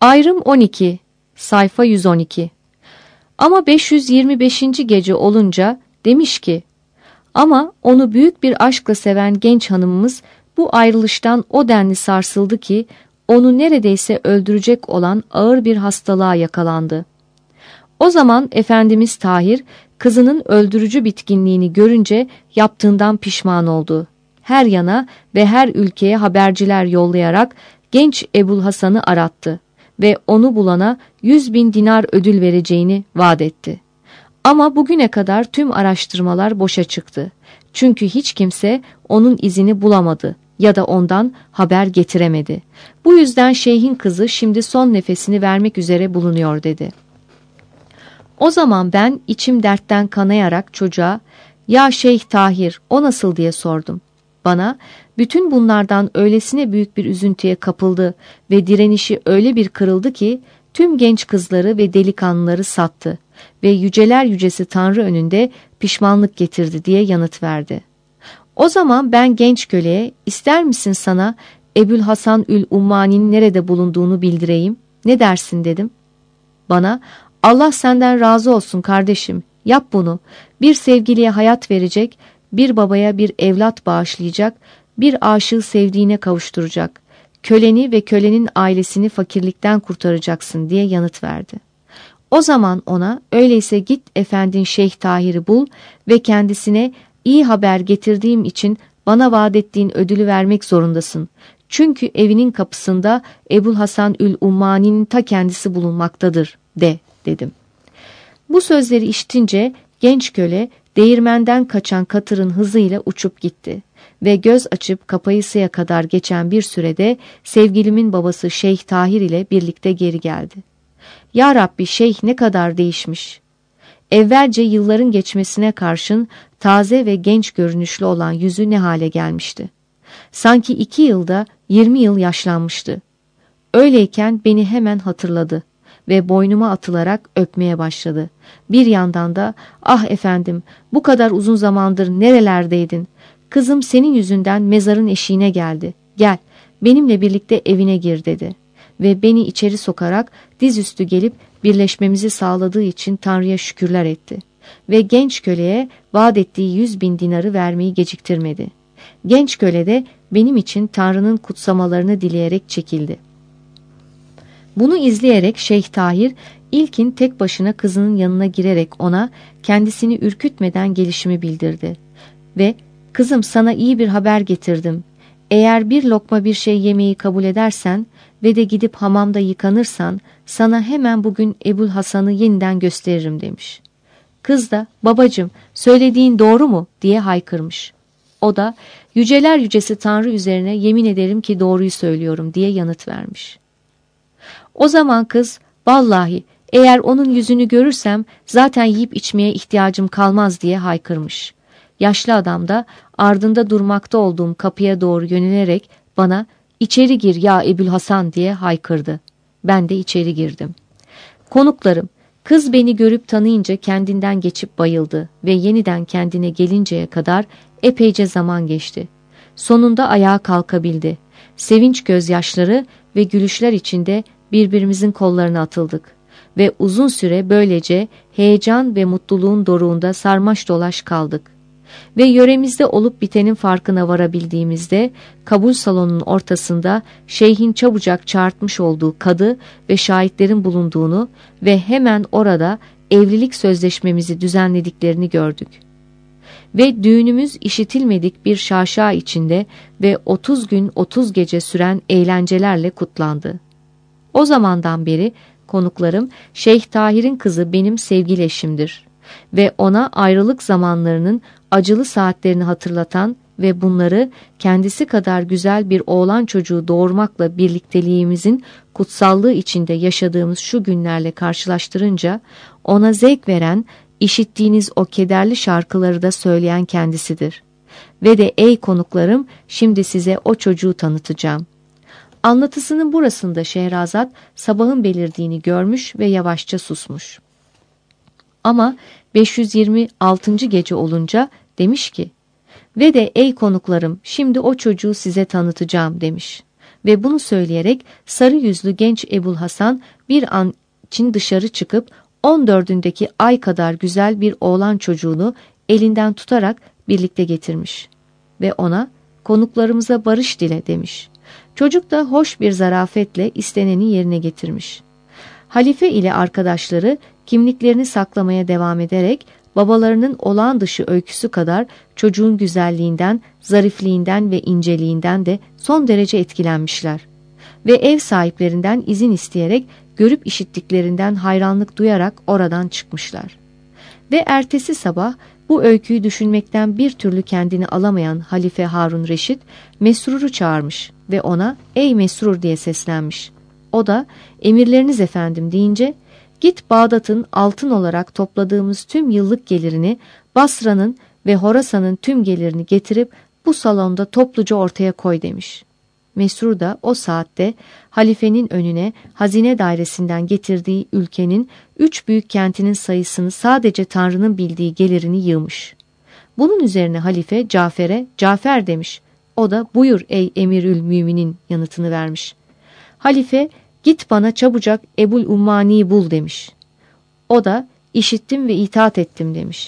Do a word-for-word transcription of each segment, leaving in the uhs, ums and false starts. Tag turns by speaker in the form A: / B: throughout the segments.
A: Ayrım on iki, sayfa yüz on iki. Ama beş yüz yirmi beşinci gece olunca demiş ki, ama onu büyük bir aşkla seven genç hanımımız bu ayrılıştan o denli sarsıldı ki onu neredeyse öldürecek olan ağır bir hastalığa yakalandı. O zaman Efendimiz Tahir kızının öldürücü bitkinliğini görünce yaptığından pişman oldu. Her yana ve her ülkeye haberciler yollayarak genç Ebu'l-Hasan'ı arattı ve onu bulana yüz bin dinar ödül vereceğini vaat etti. Ama bugüne kadar tüm araştırmalar boşa çıktı. Çünkü hiç kimse onun izini bulamadı ya da ondan haber getiremedi. Bu yüzden şeyhin kızı şimdi son nefesini vermek üzere bulunuyor dedi. O zaman ben içim dertten kanayarak çocuğa, ya Şeyh Tahir o nasıl diye sordum. Bana bütün bunlardan öylesine büyük bir üzüntüye kapıldı ve direnişi öyle bir kırıldı ki tüm genç kızları ve delikanlıları sattı ve yüceler yücesi Tanrı önünde pişmanlık getirdi diye yanıt verdi. O zaman ben genç köleye, ister misin sana Ebu'l-Hasan ül Ummani'nin nerede bulunduğunu bildireyim, ne dersin dedim. Bana, Allah senden razı olsun kardeşim, yap bunu, bir sevgiliye hayat verecek, bir babaya bir evlat bağışlayacak, bir aşığı sevdiğine kavuşturacak, köleni ve kölenin ailesini fakirlikten kurtaracaksın diye yanıt verdi. O zaman ona, öyleyse git efendin Şeyh Tahir'i bul ve kendisine iyi haber getirdiğim için bana vaat ettiğin ödülü vermek zorundasın. Çünkü evinin kapısında Ebu'l-Hasan ül Ummani'nin ta kendisi bulunmaktadır de dedim. Bu sözleri işitince genç köle değirmenden kaçan katırın hızıyla uçup gitti ve göz açıp kapayısıya kadar geçen bir sürede sevgilimin babası Şeyh Tahir ile birlikte geri geldi. Ya Rabbi, şeyh ne kadar değişmiş. Evvelce yılların geçmesine karşın taze ve genç görünüşlü olan yüzü ne hale gelmişti. Sanki iki yılda yirmi yıl yaşlanmıştı. Öyleyken beni hemen hatırladı ve boynuma atılarak öpmeye başladı. Bir yandan da, ah efendim, bu kadar uzun zamandır nerelerdeydin? Kızım senin yüzünden mezarın eşiğine geldi. Gel, benimle birlikte evine gir dedi. Ve beni içeri sokarak dizüstü gelip birleşmemizi sağladığı için Tanrı'ya şükürler etti. Ve genç köleye vaat ettiği yüz bin dinarı vermeyi geciktirmedi. Genç köle de benim için Tanrı'nın kutsamalarını dileyerek çekildi. Bunu izleyerek Şeyh Tahir ilkin tek başına kızının yanına girerek ona kendisini ürkütmeden gelişimi bildirdi. Ve kızım sana iyi bir haber getirdim. Eğer bir lokma bir şey yemeyi kabul edersen ve de gidip hamamda yıkanırsan sana hemen bugün Ebu'l-Hasan'ı yeniden gösteririm demiş. Kız da babacığım söylediğin doğru mu diye haykırmış. O da yüceler yücesi Tanrı üzerine yemin ederim ki doğruyu söylüyorum diye yanıt vermiş. O zaman kız vallahi eğer onun yüzünü görürsem zaten yiyip içmeye ihtiyacım kalmaz diye haykırmış. Yaşlı adam da ardında durmakta olduğum kapıya doğru yönelerek bana içeri gir ya Ebu'l-Hasan diye haykırdı. Ben de içeri girdim. Konuklarım, kız beni görüp tanıyınca kendinden geçip bayıldı ve yeniden kendine gelinceye kadar epeyce zaman geçti. Sonunda ayağa kalkabildi. Sevinç gözyaşları ve gülüşler içinde birbirimizin kollarına atıldık ve uzun süre böylece heyecan ve mutluluğun doruğunda sarmaş dolaş kaldık. Ve yöremizde olup bitenin farkına varabildiğimizde kabul salonunun ortasında şeyhin çabucak çağırtmış olduğu kadı ve şahitlerin bulunduğunu ve hemen orada evlilik sözleşmemizi düzenlediklerini gördük. Ve düğünümüz işitilmedik bir şaşa içinde ve otuz gün otuz gece süren eğlencelerle kutlandı. O zamandan beri konuklarım Şeyh Tahir'in kızı benim sevgili eşimdir ve ona ayrılık zamanlarının acılı saatlerini hatırlatan ve bunları kendisi kadar güzel bir oğlan çocuğu doğurmakla birlikteliğimizin kutsallığı içinde yaşadığımız şu günlerle karşılaştırınca ona zevk veren, işittiğiniz o kederli şarkıları da söyleyen kendisidir. Ve de ey konuklarım, şimdi size o çocuğu tanıtacağım. Anlatısının burasında Şehrazat sabahın belirdiğini görmüş ve yavaşça susmuş. Ama beş yüz yirmi altıncı gece olunca demiş ki, ve de ey konuklarım şimdi o çocuğu size tanıtacağım demiş. ve bunu söyleyerek sarı yüzlü genç Ebu'l-Hasan bir an için dışarı çıkıp on dördündeki ay kadar güzel bir oğlan çocuğunu elinden tutarak birlikte getirmiş ve ona konuklarımıza barış dile demiş. Çocuk da hoş bir zarafetle isteneni yerine getirmiş. Halife ile arkadaşları kimliklerini saklamaya devam ederek babalarının olağan dışı öyküsü kadar çocuğun güzelliğinden, zarifliğinden ve inceliğinden de son derece etkilenmişler. Ve ev sahiplerinden izin isteyerek görüp işittiklerinden hayranlık duyarak oradan çıkmışlar. Ve ertesi sabah bu öyküyü düşünmekten bir türlü kendini alamayan Halife Harun Reşit Mesrur'u çağırmış ve ona "Ey Mesrur" diye seslenmiş. O da "Emirleriniz efendim" deyince "Git Bağdat'ın altın olarak topladığımız tüm yıllık gelirini, Basra'nın ve Horasan'ın tüm gelirini getirip bu salonda topluca ortaya koy" demiş. Mesrur da o saatte halifenin önüne hazine dairesinden getirdiği ülkenin üç büyük kentinin sayısını sadece Tanrı'nın bildiği gelirini yığmış. Bunun üzerine halife Cafer'e "Cafer" demiş. O da "Buyur ey Emirül Müminin" yanıtını vermiş. Halife "Git bana çabucak Ebul Ummani'yi bul" demiş. O da "İşittim ve itaat ettim" demiş.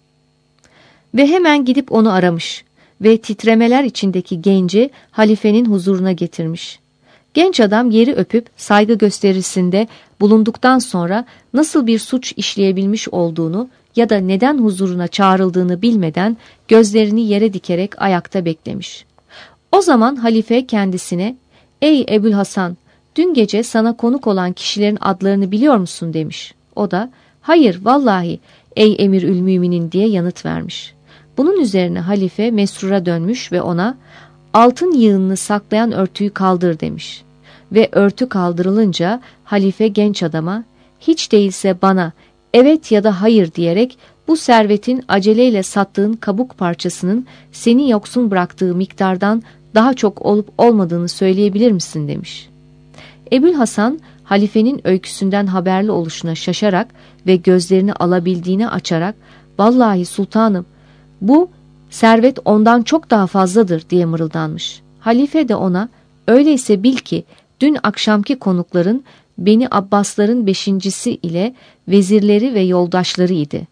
A: Ve hemen gidip onu aramış ve titremeler içindeki genci halifenin huzuruna getirmiş. Genç adam yeri öpüp saygı gösterisinde bulunduktan sonra nasıl bir suç işleyebilmiş olduğunu ya da neden huzuruna çağrıldığını bilmeden gözlerini yere dikerek ayakta beklemiş. O zaman halife kendisine "Ey Ebu'l-Hasan, dün gece sana konuk olan kişilerin adlarını biliyor musun?" demiş. O da "Hayır vallahi ey Emirül Müminin" diye yanıt vermiş. Bunun üzerine halife Mesrur'a dönmüş ve ona "Altın yığınını saklayan örtüyü kaldır" demiş. Ve örtü kaldırılınca halife genç adama "Hiç değilse bana evet ya da hayır diyerek bu servetin aceleyle sattığın kabuk parçasının seni yoksun bıraktığı miktardan daha çok olup olmadığını söyleyebilir misin?" demiş. Ebu'l-Hasan halifenin öyküsünden haberli oluşuna şaşarak ve gözlerini alabildiğine açarak "Vallahi sultanım, bu servet ondan çok daha fazladır" diye mırıldanmış. Halife de ona "Öyleyse bil ki dün akşamki konukların Beni Abbasların beşincisi ile vezirleri ve yoldaşları idi.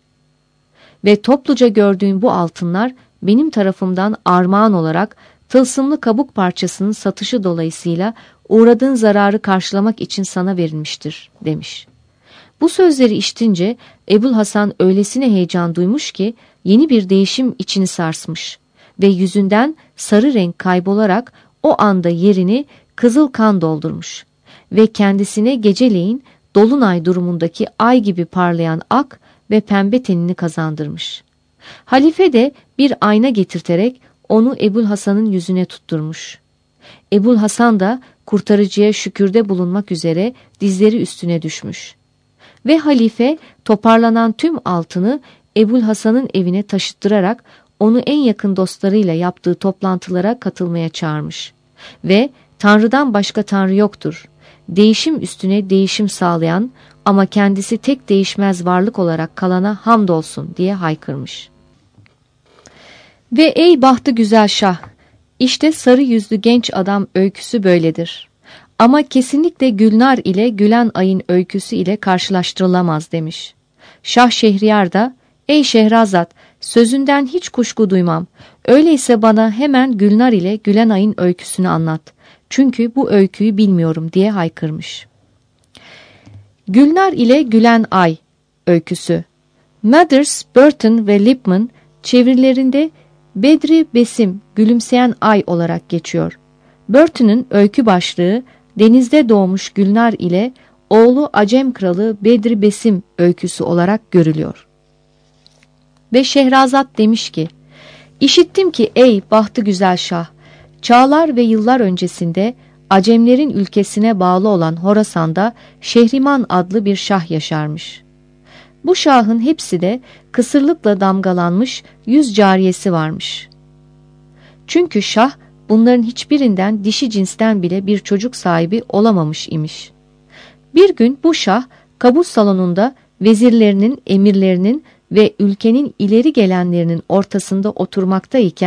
A: Ve topluca gördüğün bu altınlar benim tarafımdan armağan olarak tılsımlı kabuk parçasının satışı dolayısıyla uğradığın zararı karşılamak için sana verilmiştir" demiş. Bu sözleri işitince Ebu'l-Hasan öylesine heyecan duymuş ki yeni bir değişim içini sarsmış ve yüzünden sarı renk kaybolarak o anda yerini kızıl kan doldurmuş ve kendisine geceleyin dolunay durumundaki ay gibi parlayan ak ve pembe tenini kazandırmış. Halife de bir ayna getirterek onu Ebu'l-Hasan'ın yüzüne tutturmuş. Ebu'l-Hasan da kurtarıcıya şükürde bulunmak üzere dizleri üstüne düşmüş. Ve halife toparlanan tüm altını Ebu'l-Hasan'ın evine taşıttırarak onu en yakın dostlarıyla yaptığı toplantılara katılmaya çağırmış. Ve "Tanrı'dan başka Tanrı yoktur. Değişim üstüne değişim sağlayan ama kendisi tek değişmez varlık olarak kalana hamdolsun" diye haykırmış. Ve ey bahtı güzel şah, işte sarı yüzlü genç adam öyküsü böyledir. Ama kesinlikle Gülnar ile gülen ayın öyküsü ile karşılaştırılamaz demiş. Şah Şehriyar da "Ey Şehrazat, sözünden hiç kuşku duymam. Öyleyse bana hemen Gülnar ile gülen ayın öyküsünü anlat. Çünkü bu öyküyü bilmiyorum" diye haykırmış. Gülnar ile gülen ay öyküsü. Mathers, Burton ve Lipman çevirilerinde Bedri Besim, gülümseyen ay olarak geçiyor. Burton'un öykü başlığı denizde doğmuş Gülnar ile oğlu Acem kralı Bedri Besim öyküsü olarak görülüyor. Ve Şehrazat demiş ki, "İşittim ki ey bahtı güzel şah, çağlar ve yıllar öncesinde Acemlerin ülkesine bağlı olan Horasan'da Şehriman adlı bir şah yaşarmış. Bu şahın hepsi de kısırlıkla damgalanmış yüz cariyesi varmış. Çünkü şah bunların hiçbirinden dişi cinsten bile bir çocuk sahibi olamamış imiş. Bir gün bu şah kabus salonunda vezirlerinin, emirlerinin ve ülkenin ileri gelenlerinin ortasında oturmaktayken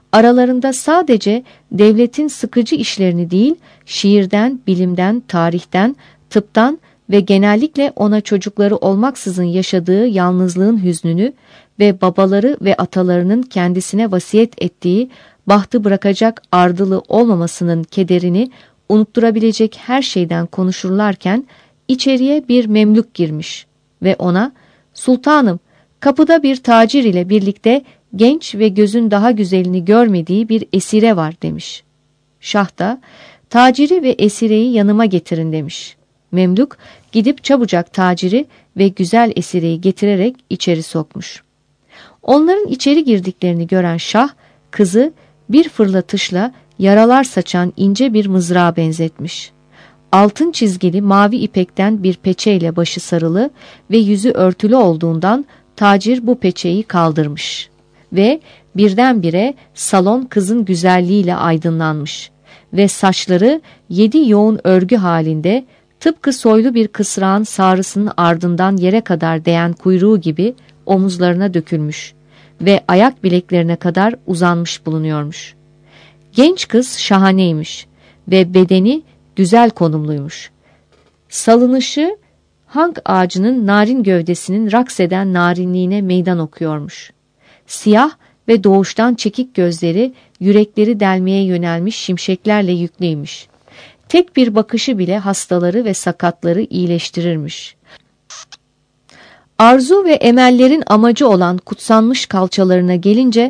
A: aralarında sadece devletin sıkıcı işlerini değil, şiirden, bilimden, tarihten, tıptan ve genellikle ona çocukları olmaksızın yaşadığı yalnızlığın hüznünü ve babaları ve atalarının kendisine vasiyet ettiği bahtı bırakacak ardılı olmamasının kederini unutturabilecek her şeyden konuşurlarken içeriye bir memlük girmiş ve ona "Sultanım, kapıda bir tacir ile birlikte genç ve gözün daha güzelini görmediği bir esire var" demiş. Şah da "Taciri ve esireyi yanıma getirin" demiş. Memlük gidip çabucak taciri ve güzel esireyi getirerek içeri sokmuş. Onların içeri girdiklerini gören şah, kızı bir fırlatışla yaralar saçan ince bir mızrağa benzetmiş. Altın çizgili mavi ipekten bir peçeyle başı sarılı ve yüzü örtülü olduğundan tacir bu peçeyi kaldırmış ve birdenbire salon kızın güzelliğiyle aydınlanmış ve saçları yedi yoğun örgü halinde tıpkı soylu bir kısrağın sarısının ardından yere kadar değen kuyruğu gibi omuzlarına dökülmüş ve ayak bileklerine kadar uzanmış bulunuyormuş. Genç kız şahaneymiş ve bedeni güzel konumluymuş. Salınışı hank ağacının narin gövdesinin raks eden narinliğine meydan okuyormuş. Siyah ve doğuştan çekik gözleri yürekleri delmeye yönelmiş şimşeklerle yüklüymüş. Tek bir bakışı bile hastaları ve sakatları iyileştirirmiş. Arzu ve emellerin amacı olan kutsanmış kalçalarına gelince,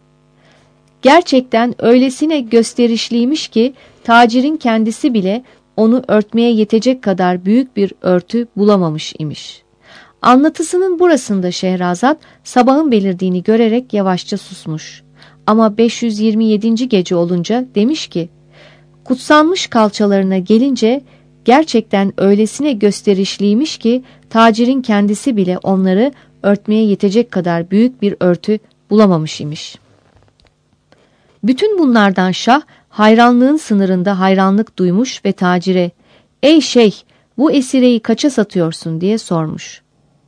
A: gerçekten öylesine gösterişliymiş ki tacirin kendisi bile onu örtmeye yetecek kadar büyük bir örtü bulamamış imiş. Anlatısının burasında Şehrazat sabahın belirdiğini görerek yavaşça susmuş. Ama beş yüz yirmi yedinci gece olunca demiş ki, kutsanmış kalçalarına gelince gerçekten öylesine gösterişliymiş ki tacirin kendisi bile onları örtmeye yetecek kadar büyük bir örtü bulamamış imiş. Bütün bunlardan şah hayranlığın sınırında hayranlık duymuş ve tacire "Ey şeyh, bu esireyi kaça satıyorsun?" diye sormuş.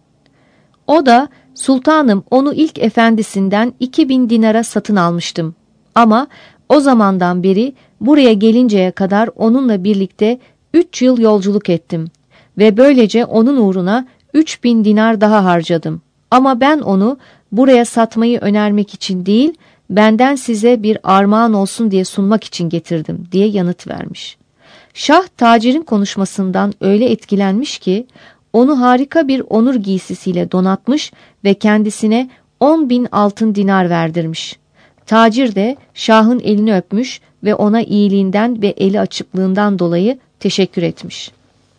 A: O da "Sultanım, onu ilk efendisinden iki bin dinara satın almıştım. Ama o zamandan beri buraya gelinceye kadar onunla birlikte üç yıl yolculuk ettim ve böylece onun uğruna üç bin dinar daha harcadım. Ama ben onu buraya satmayı önermek için değil, benden size bir armağan olsun diye sunmak için getirdim" diye yanıt vermiş. Şah tacirin konuşmasından öyle etkilenmiş ki onu harika bir onur giysisiyle donatmış ve kendisine on bin altın dinar verdirmiş. Tacir de şahın elini öpmüş ve ona iyiliğinden ve eli açıklığından dolayı teşekkür etmiş.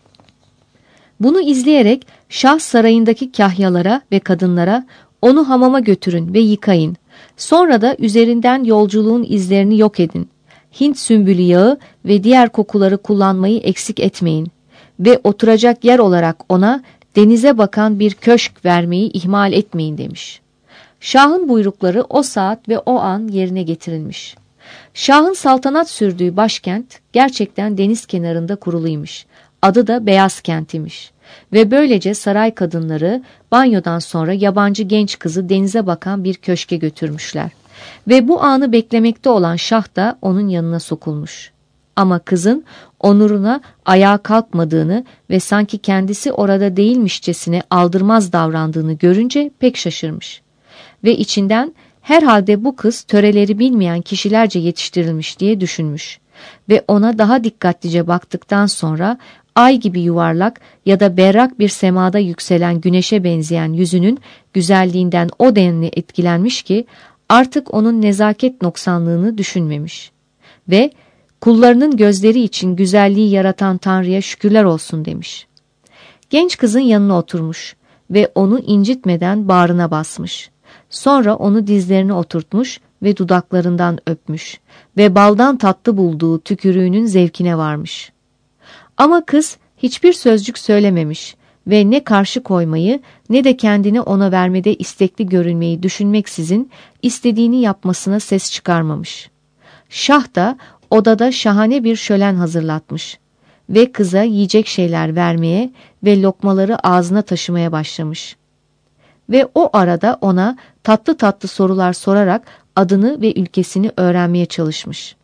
A: Bunu izleyerek şah sarayındaki kahyalara ve kadınlara "Onu hamama götürün ve yıkayın. Sonra da üzerinden yolculuğun izlerini yok edin. Hint sümbülü yağı ve diğer kokuları kullanmayı eksik etmeyin. Ve oturacak yer olarak ona denize bakan bir köşk vermeyi ihmal etmeyin" demiş. Şahın buyrukları o saat ve o an yerine getirilmiş. Şahın saltanat sürdüğü başkent gerçekten deniz kenarında kuruluymuş. Adı da Beyaz Kent imiş. Ve böylece saray kadınları banyodan sonra yabancı genç kızı denize bakan bir köşke götürmüşler. Ve bu anı beklemekte olan şah da onun yanına sokulmuş. Ama kızın onuruna ayağa kalkmadığını ve sanki kendisi orada değilmişçesine aldırmaz davrandığını görünce pek şaşırmış. Ve içinden herhalde bu kız töreleri bilmeyen kişilerce yetiştirilmiş diye düşünmüş. Ve ona daha dikkatlice baktıktan sonra ay gibi yuvarlak ya da berrak bir semada yükselen güneşe benzeyen yüzünün güzelliğinden o denli etkilenmiş ki artık onun nezaket noksanlığını düşünmemiş. Ve kullarının gözleri için güzelliği yaratan Tanrı'ya şükürler olsun demiş. Genç kızın yanına oturmuş ve onu incitmeden bağrına basmış. Sonra onu dizlerine oturtmuş ve dudaklarından öpmüş ve baldan tatlı bulduğu tükürüğünün zevkine varmış. Ama kız hiçbir sözcük söylememiş ve ne karşı koymayı ne de kendini ona vermede istekli görünmeyi düşünmeksizin istediğini yapmasına ses çıkarmamış. Şah da odada şahane bir şölen hazırlatmış ve kıza yiyecek şeyler vermeye ve lokmaları ağzına taşımaya başlamış. Ve o arada ona tatlı tatlı sorular sorarak adını ve ülkesini öğrenmeye çalışmış.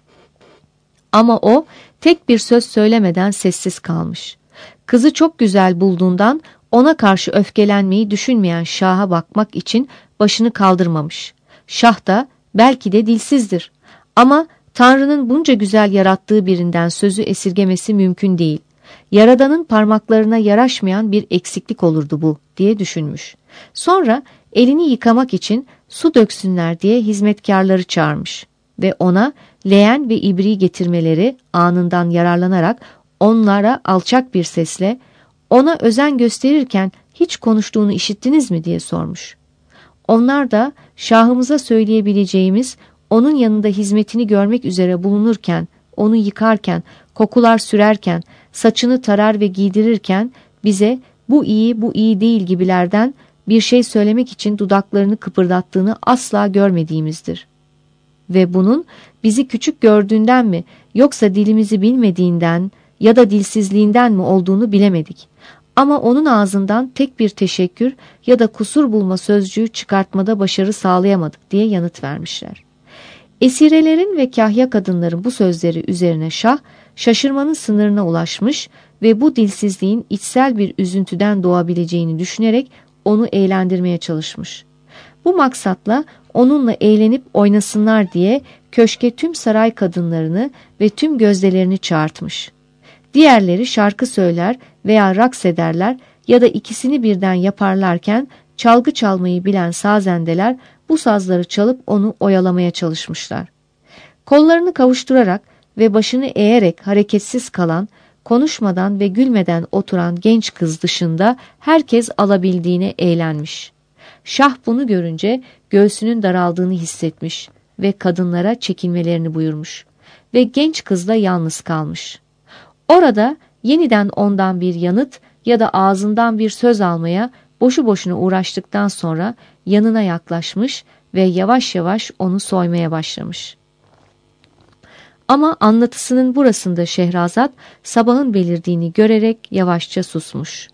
A: Ama o tek bir söz söylemeden sessiz kalmış. Kızı çok güzel bulduğundan ona karşı öfkelenmeyi düşünmeyen Şah'a bakmak için başını kaldırmamış. Şah da belki de dilsizdir ama Tanrı'nın bunca güzel yarattığı birinden sözü esirgemesi mümkün değil. Yaradanın parmaklarına yaraşmayan bir eksiklik olurdu bu diye düşünmüş. Sonra elini yıkamak için su döksünler diye hizmetkarları çağırmış ve ona leğen ve ibriği getirmeleri anından yararlanarak onlara alçak bir sesle ona özen gösterirken hiç konuştuğunu işittiniz mi diye sormuş. Onlar da Şahımıza söyleyebileceğimiz onun yanında hizmetini görmek üzere bulunurken, onu yıkarken, kokular sürerken, saçını tarar ve giydirirken bize bu iyi bu iyi değil gibilerden bir şey söylemek için dudaklarını kıpırdattığını asla görmediğimizdir. Ve bunun bizi küçük gördüğünden mi yoksa dilimizi bilmediğinden ya da dilsizliğinden mi olduğunu bilemedik. Ama onun ağzından tek bir teşekkür ya da kusur bulma sözcüğü çıkartmada başarı sağlayamadık diye yanıt vermişler. Esirelerin ve kahya kadınların bu sözleri üzerine Şah şaşırmanın sınırına ulaşmış ve bu dilsizliğin içsel bir üzüntüden doğabileceğini düşünerek onu eğlendirmeye çalışmış. Bu maksatla onunla eğlenip oynasınlar diye köşke tüm saray kadınlarını ve tüm gözdelerini çağırtmış. Diğerleri şarkı söyler veya raks ederler ya da ikisini birden yaparlarken çalgı çalmayı bilen sazendeler bu sazları çalıp onu oyalamaya çalışmışlar. Kollarını kavuşturarak ve başını eğerek hareketsiz kalan, konuşmadan ve gülmeden oturan genç kız dışında herkes alabildiğine eğlenmiş. Şah bunu görünce göğsünün daraldığını hissetmiş ve kadınlara çekilmelerini buyurmuş ve genç kızla yalnız kalmış. Orada yeniden ondan bir yanıt ya da ağzından bir söz almaya boşu boşuna uğraştıktan sonra yanına yaklaşmış ve yavaş yavaş onu soymaya başlamış. Ama anlatısının burasında Şehrazat sabahın belirdiğini görerek yavaşça susmuş.